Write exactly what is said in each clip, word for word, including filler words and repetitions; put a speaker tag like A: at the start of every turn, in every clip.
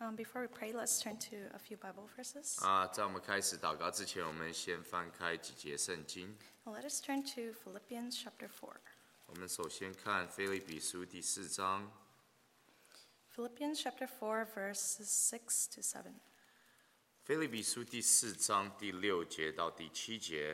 A: Um, before we pray, let's turn to a few Bible verses.
B: 啊，在我们开始祷告之前，我们先翻开几节圣经。
A: Well, let us turn to Philippians chapter four.
B: 我们首先看腓立比书第四章。
A: Philippians chapter four, verses six to seven.
B: 腓立比书第四章第六节到第七节。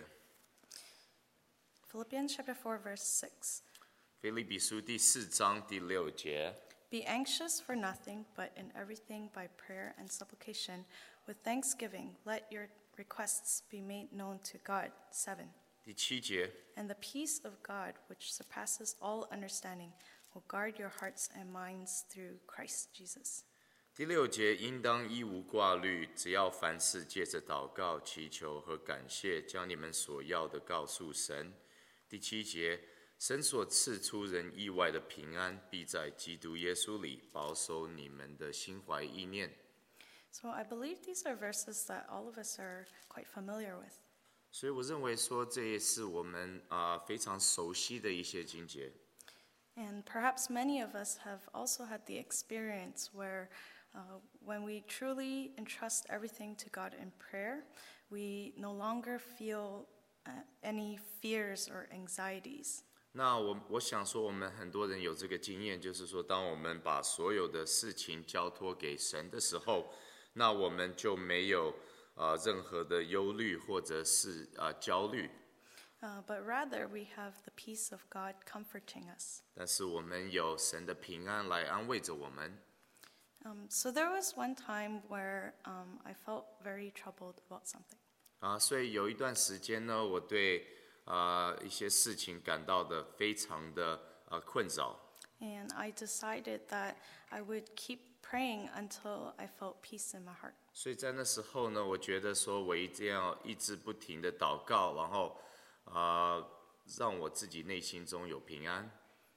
A: Philippians chapter four, verse six.
B: 腓立比书第四章第六节。
A: Be anxious for nothing, but in everything by prayer and supplication, with thanksgiving, let your requests be made known to God. seven.
B: 第七节。
A: And the peace of God, which surpasses all understanding, will guard your hearts and minds through Christ Jesus.
B: 第六节，应当一无挂虑，只要凡事借着祷告、祈求和感谢，将你们所要的告诉神。第七节，神所赐出人意外的平安，必在基督耶稣里保守你们的心怀意念。
A: So I believe these are verses that all of us are quite familiar with.
B: 所以我认为说，这也是我们啊、呃、非常熟悉的一些经节。
A: And perhaps many of us have also had the experience where uh, when we truly entrust everything to God in prayer, we no longer feel uh, any fears or anxieties.
B: 那我我想说，我们很多人有这个经验，就是说，当我们把所有的事情交托给神的时候，那我们就没有呃任何的忧虑或者是呃焦虑。
A: Uh, but rather, we have the peace of God comforting us.
B: 但是我们有神的平安来安慰着我们。
A: Um, so there was one time where um, I felt very troubled about something.
B: 啊，所以有一段时间呢，我对啊、呃、一些事情感到的非常的呃困扰。
A: And I decided that I would keep praying until I felt peace in my heart.
B: 所以在那时候呢，我觉得说我一定要一直不停的祷告，然后啊、呃、让我自己内心中有平安。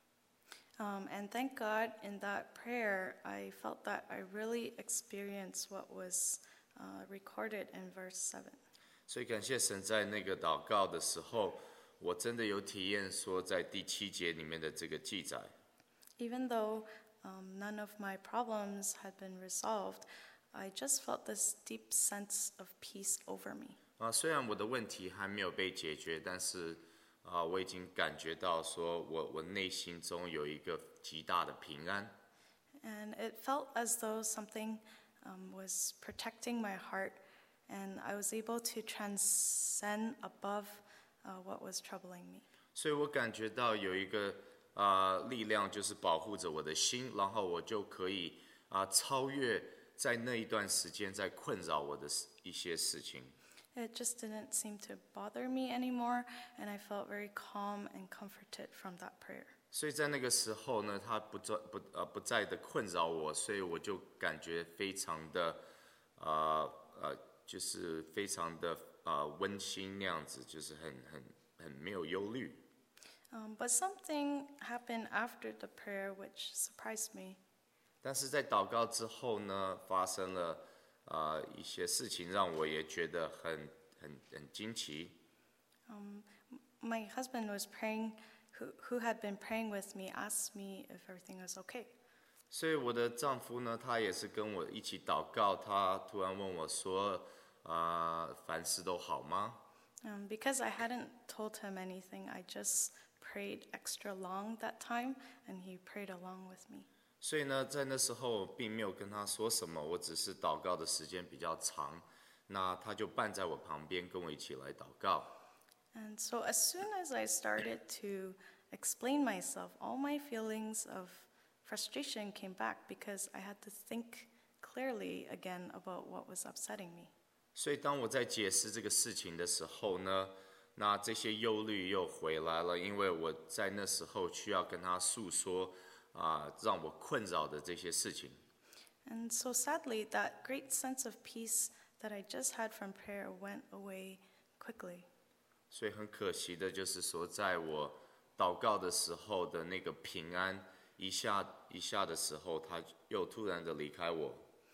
A: Um, and thank God in that prayer, I felt that I really experienced what was uh, recorded in verse seven.
B: 所以感谢神，在那个祷告的时候，我真的有体验说，在第七节里面的这个记载。
A: Even though um, none of my problems had been resolved, I just felt this deep sense of peace over me.
B: 啊，虽然我的问题还没有被解决，但是啊，我已经感觉到说我我内心中有一个极大的平安。
A: And it felt as though something um, was protecting my heart, and I was able to transcend above uh, what was troubling me.
B: 所以我感觉到有一个啊、呃、力量，就是保护着我的心，然后我就可以啊、呃、超越在那一段时间在困扰我的一些事情。
A: It just didn't seem to bother me anymore, and I felt very calm and comforted from that prayer.
B: 所以在那个时候呢，他不再不呃不再的困扰我，所以我就感觉非常的呃呃，就是非常的呃温馨那样子，就是很很很没有忧虑。
A: Um, but something happened after the prayer which surprised me.
B: 但是在祷告之后呢，发生了呃一些事情，让我也觉得很很很惊奇。
A: Um, my husband was praying, who, who had been praying with me, asked me if everything was okay.
B: 所以我的丈夫呢，他也是跟我一起祷告，他突然问我说：“啊、呃，凡事都好吗？”
A: Um, because I hadn't told him anything, I just prayed extra long that time, and he prayed along with me.
B: 所以呢，在那时候并没有跟他说什么，我只是祷告的时间比较长，那他就伴在我旁边，跟我一起来祷告。
A: And so as soon as I started to explain myself, all my feelings of frustration came back because I had to think clearly again about what was upsetting me.
B: 所以当我在解释这个事情的时候呢，那这些忧虑又回来了，因为我在那时候需要跟他诉说啊、让我困扰的这些事情。
A: And so sadly, that great sense of peace that I just had from prayer went away quickly.
B: 所以很可惜的就是说，在我祷告的时候的那个平安一下一下的时候，他又突然的离开我。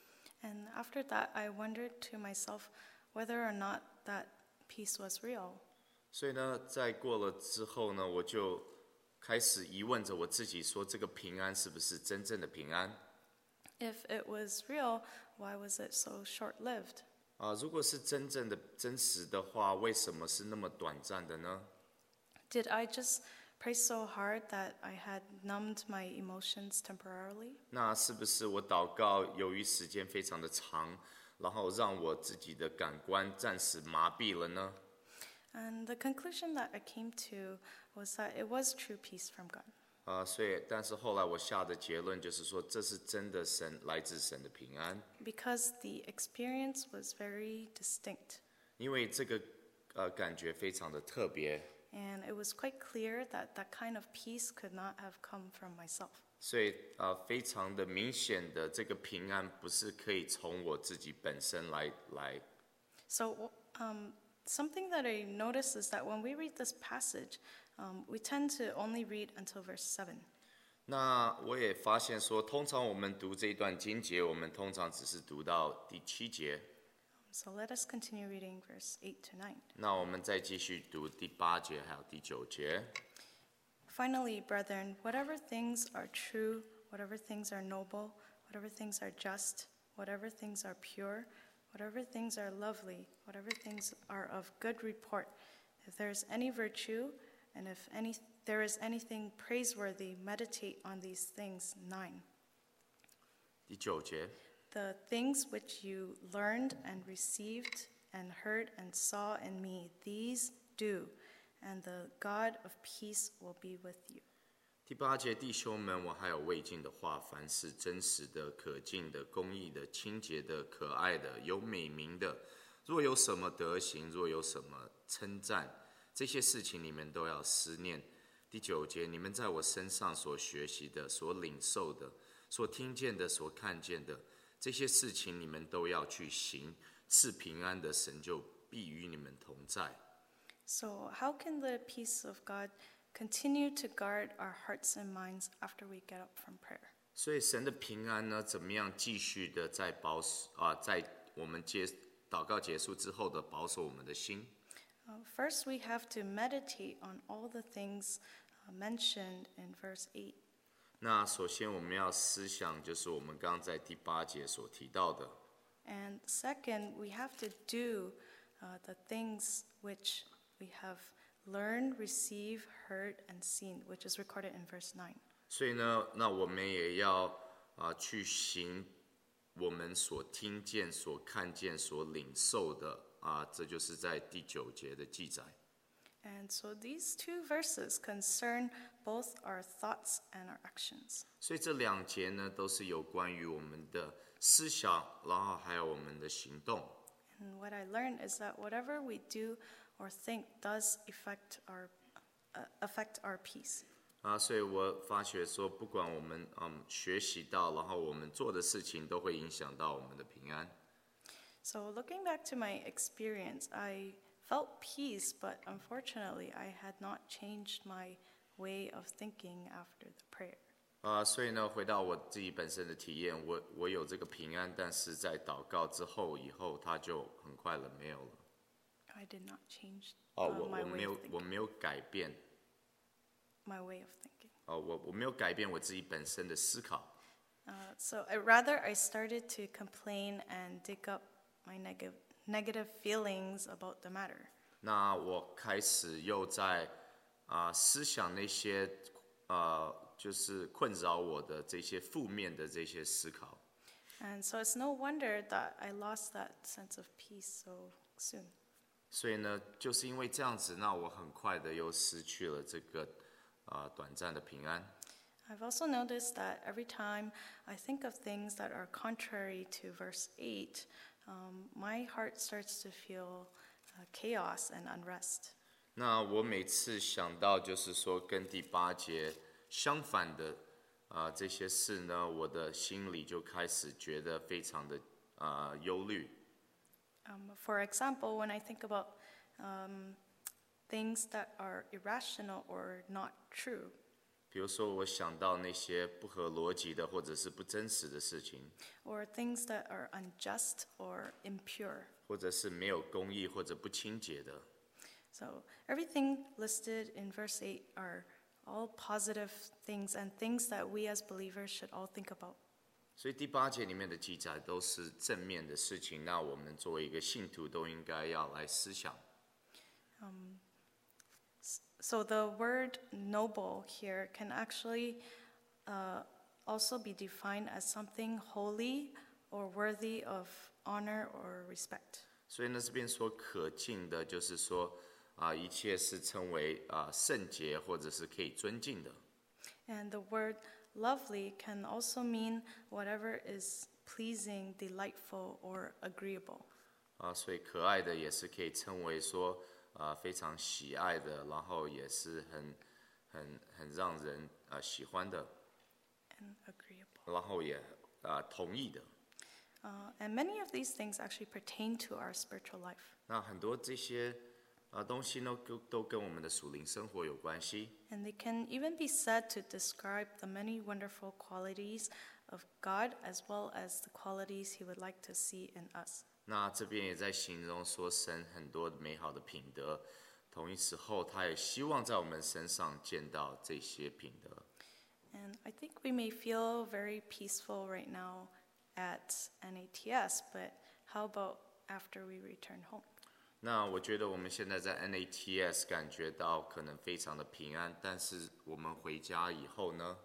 A: And after that, I wondered to myself whether or not that peace was real.
B: 所以呢，在过了之后呢，我就开始疑问着我自己，说这个平安是不是真正的平安？
A: If it was real, why was it so short-lived?
B: 啊，如果是真正的真实的话，为什么是那么短暂的呢？
A: Did I just pray so hard that I had numbed my emotions temporarily?
B: 那是不是我祷告由于时间非常的长，然后让我自己的感官暂时麻痹了呢？
A: And the conclusion that I came to was that it was true peace from God.
B: 啊，所以但是后来我下的结论就是说，这是真的神来自神的平安，
A: Because the experience was very distinct.
B: 因为这个呃感觉非常的特别，
A: And it was quite clear that that kind of peace could not have come from myself.
B: 所以呃非常的明显的这个平安不是可以从我自己本身来来。
A: So um, something that I noticed is that when we read this passage, um, we tend to only read until verse seven.
B: 那我也发现说，通常我们读这一段经节，我们通常只是读到第七节。
A: So let us continue reading verse eight to nine.
B: 那我们再继续读第八节还有第九节。
A: Finally, brethren, whatever things are true, whatever things are noble, whatever things are just, whatever things are pure, whatever things are lovely, whatever things are of good report, if there is any virtue, and if any there is anything praiseworthy, meditate on these things. Nine.
B: 第九节，
A: The things which you learned and received and heard and saw in me, these do, and the God of peace will be with you.
B: 第八节，弟兄们，我还有未尽的话，凡是真实的、可敬的、公义的、清洁的、可爱的、有美名的，若有什么德行，若有什么称赞，这些事情你们都要思念。第九节，你们在我身上所学习的、所领受的、所听见的、所看见的，这些事情你们都要去行，赐平安的神就必与你们同在。
A: So, how can the peace of God continue to guard our hearts and minds after we get up from prayer?
B: 所以神的平安呢，怎么样继续的在保守啊，在我们结祷告结束之后的保守我们的心。
A: Uh, first, we have to meditate on all the things uh, mentioned in verse eight.
B: 那首先我们要思想，就是我们刚刚在第八节所提到的。
A: And second, we have to do uh, the things which we have learned, received, heard, and seen, which is recorded in verse nine.
B: 所以呢，那我们也要啊去行我们所听见、所看见、所领受的啊，这就是在第九节的记载。
A: And so these two verses concern both our thoughts and our actions.
B: 所以这两节呢，都是有关于我们的思想，然后还有我们的行动。
A: And what I learned is that whatever we do or think does affect our, uh, affect our peace.
B: 啊，所以我发觉说，不管我们嗯学习到，然后我们做的事情，都会影响到我们的平安。
A: So looking back to my experience, I felt peace, but unfortunately, I had not changed my way of thinking after the prayer.
B: 啊，所以呢，回到我自己本身的体验，我我有这个平安，但是在祷告之后，以后它就很快了，没有了。
A: I did not change
B: 哦，
A: uh,
B: 我
A: my
B: 我没
A: way
B: 有
A: of
B: 我
A: thinking.
B: 没有改变，
A: My way of thinking.
B: 哦，我我没有改变我自己本身的思考。
A: Uh, so I, rather, I started to complain and dig up my negative negative feelings about the matter.
B: 那我开始又在啊、思想那些呃，就是困扰我的这些负面的这些思考。
A: And so it's no wonder that I lost that sense of peace so soon.
B: 所以呢，就是因为这样子，那我很快的又失去了这个啊、呃短暂的平安。
A: I've also noticed that every time I think of things that are contrary to verse eight, um, my heart starts to feel uh, chaos and unrest.
B: 那我每次想到就是说跟第八节相反的啊、这些事呢，我的心里就开始觉得非常的啊、忧虑。
A: Um, for example, when I think about um, things that are irrational or not true,
B: 比如说，我想到那些不合逻辑的或者是不真实的事情，
A: or things that are unjust or impure.
B: 或者是没有公义或者不清洁的。
A: So everything listed in verse eight are all positive things and things that we as believers should all think about.
B: 所以第八节里面的记载都是正面的事情，那我们作为一个信徒都应该要来思想。
A: Um, so the word noble here can actually uh, also be defined as something holy or worthy of honor or respect.
B: 所以呢，这边说可敬的，就是说啊、一切是称为啊、圣洁或者是可以尊敬的。
A: And the word lovely can also mean whatever is pleasing, delightful, or agreeable.
B: 啊，所以可爱的也是可以称为说啊、非常喜爱的，然后也是很很很让人啊、喜欢的，
A: And agreeable.
B: 然后也啊、同意的。
A: Uh, and many of these things actually pertain to our spiritual life.
B: 那很多这些啊、东西呢，都都跟我们的属灵生活有关系。
A: And they can even be said to describe the many wonderful qualities of God as well as the qualities He would like to see in us.
B: 那这边也在形容说神很多美好的品德，同一时候他也希望在我们身上见到这些品德。
A: And I think we may feel very peaceful right now at N A T S, but how about after we return home?
B: 那我觉得我们现在在 N A T S 感觉到可能非常的平安，但是我们回家以后呢，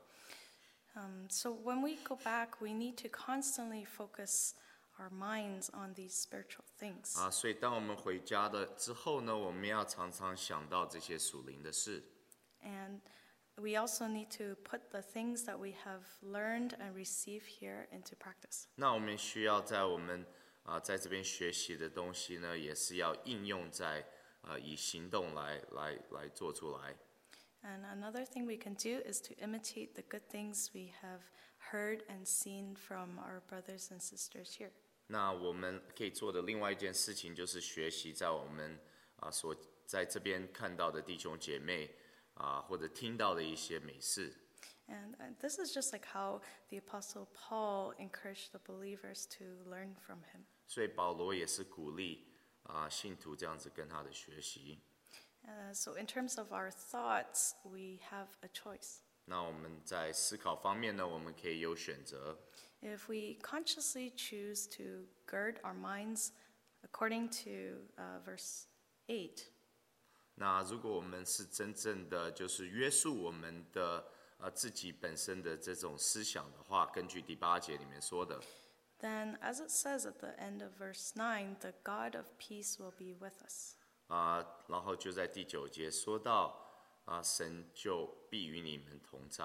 A: Um, so when we go back, we need to constantly focus our minds on these spiritual things.
B: 啊，所以当我们回家的之后呢，我们要常常想到这些属灵的事。
A: And we also need to put the things that we have learned and received here into practice.
B: 那我们需要在我们啊、在这边学习的东西呢，也是要应用在呃以行动来来来做出来。
A: And another thing we can do is to imitate the good things we have heard and seen from our brothers and sisters here.
B: 那我们可以做的另外一件事情，就是学习在我们啊、所在这边看到的弟兄姐妹啊、或者听到的一些美事。
A: And uh, this is just like how the Apostle Paul encouraged the believers to learn from him.
B: 所以保罗也是鼓励啊、信徒这样子跟他的学习。
A: Uh, so in terms of our thoughts, we have a choice.
B: 那我们在思考方面呢，我们可以有选择。
A: If we consciously choose to gird our minds according to uh, verse eight,
B: 那如果我们是真正的就是约束我们的呃自己本身的这种思想的话，根据第八节里面说的，
A: then as it says at the end of verse nine, the God of peace will be with us.
B: 啊、然后就在第九节说到啊、神就必与你们同在。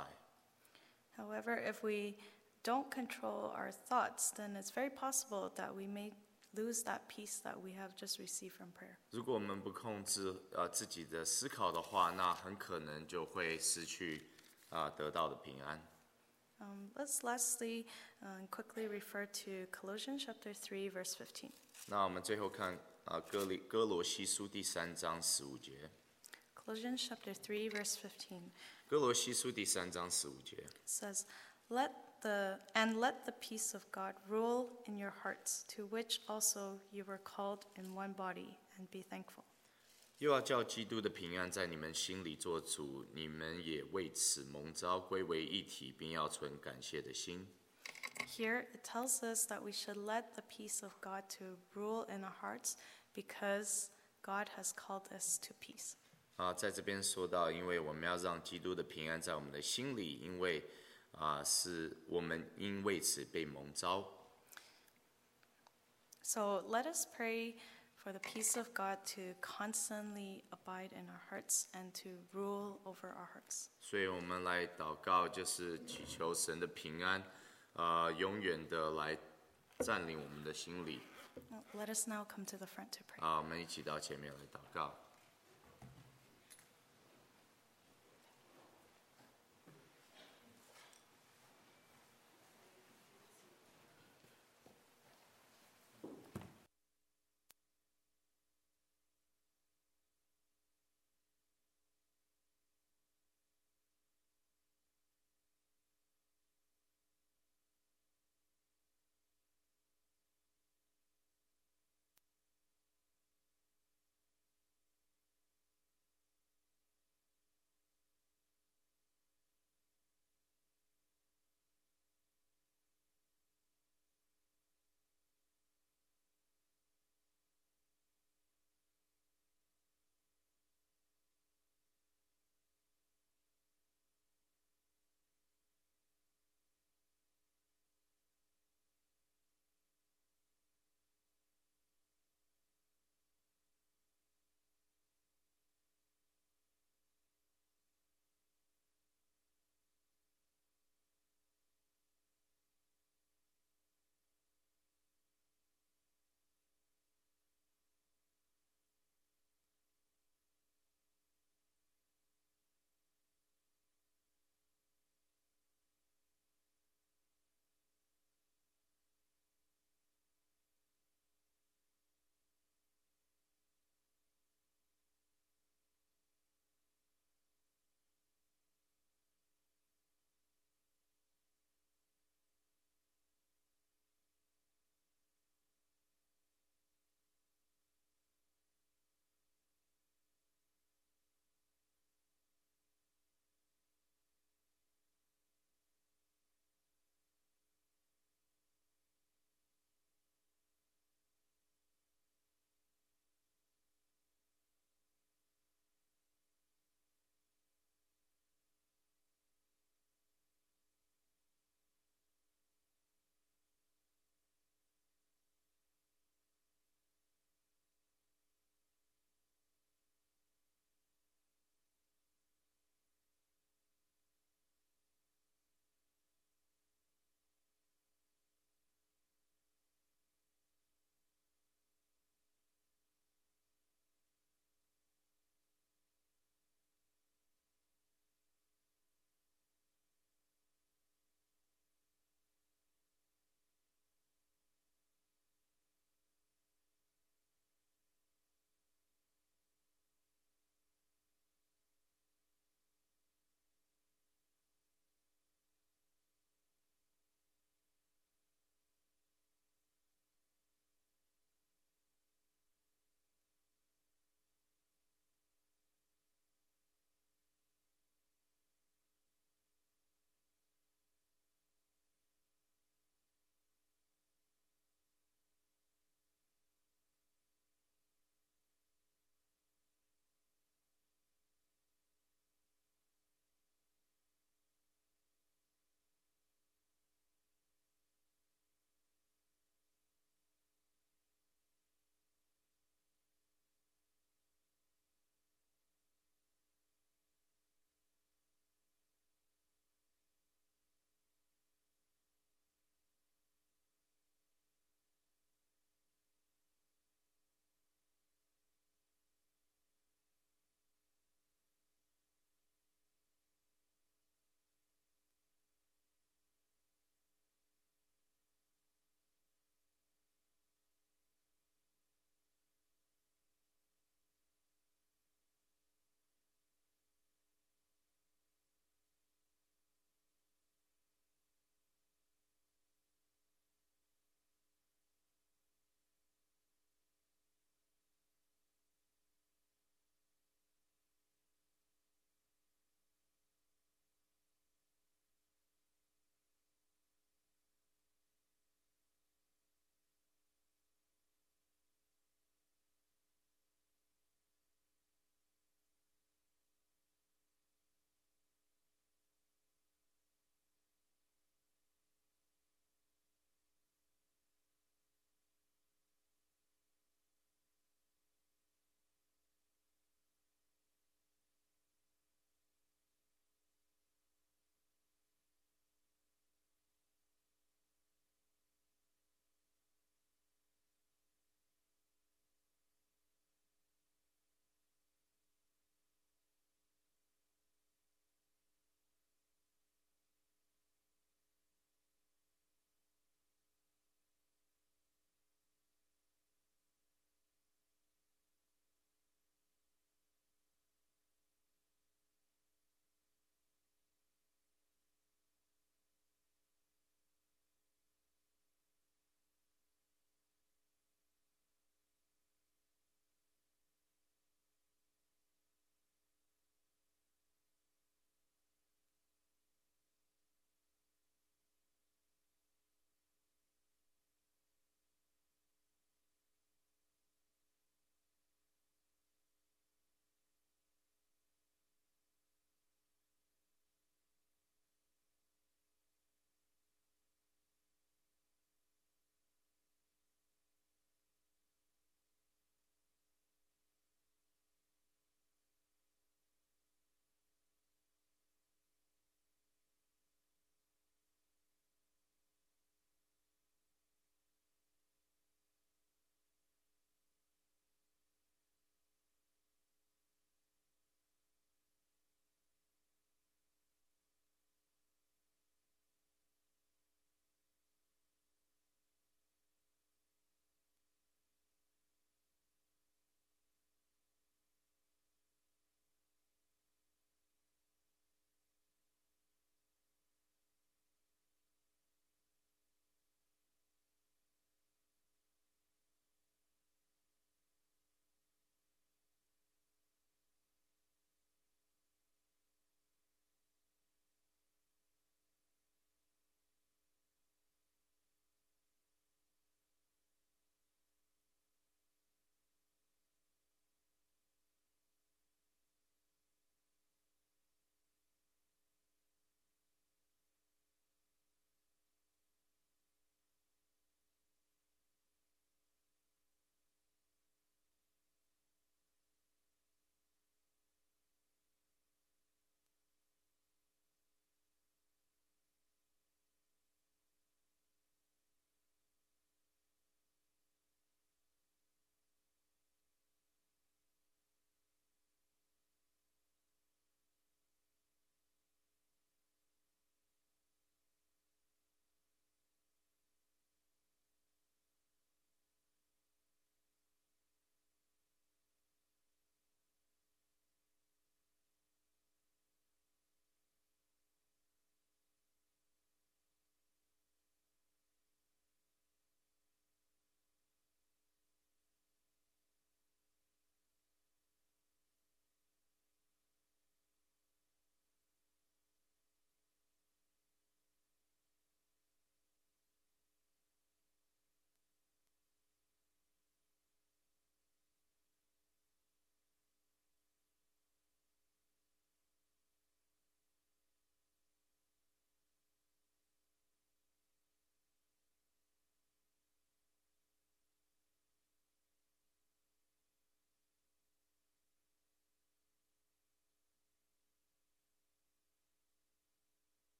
A: However, if we don't control our thoughts, then it's very possible that we may lose that peace that we have just received from prayer.
B: 如果我们不控制呃自己的思考的话，那很可能就会失去啊、得到的平安。
A: Um, let's lastly uh, quickly refer to Colossians chapter three, verse fifteen.
B: 那我们最后看啊、哥里哥罗西书第三章十五节。
A: Colossians chapter three, verse fifteen
B: 哥罗西书第三章十五节，
A: says, "Let the and let the peace of God rule in your hearts, to which also you were called in one body, and be thankful."
B: 又要叫基督的平安在你们心里做主，你们也为此蒙召归为一体，并要存感谢的心。
A: Here it tells us that we should let the peace of God to rule in our hearts because God has called us to peace.
B: 啊，在这边说到，因为我们要让基督的平安在我们的心里，因为啊，是我们因为此被蒙召。
A: So let us pray for the peace of God to constantly abide in our hearts and to rule over our hearts.
B: 所以我们来祷告，就是祈求神的平安，啊，永远的来占领我们的心里。
A: Let us now come to the front to pray.
B: 啊，我们一起到前面来祷告。